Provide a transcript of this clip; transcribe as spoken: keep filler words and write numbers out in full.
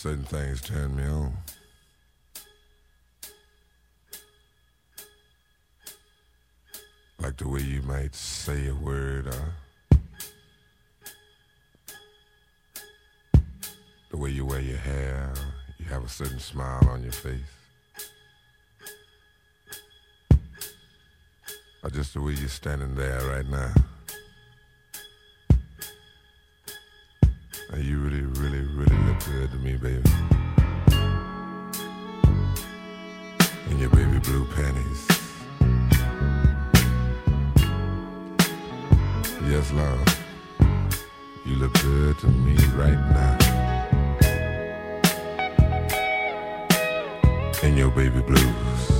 certain things turn me on. Like the way you might say a word, or the way you wear your hair, you have a certain smile on your face. Or just the way you're standing there right now. And you really, really, really look good to me, baby. In your baby blue panties. Yes, love. You look good to me right now. In your baby blues.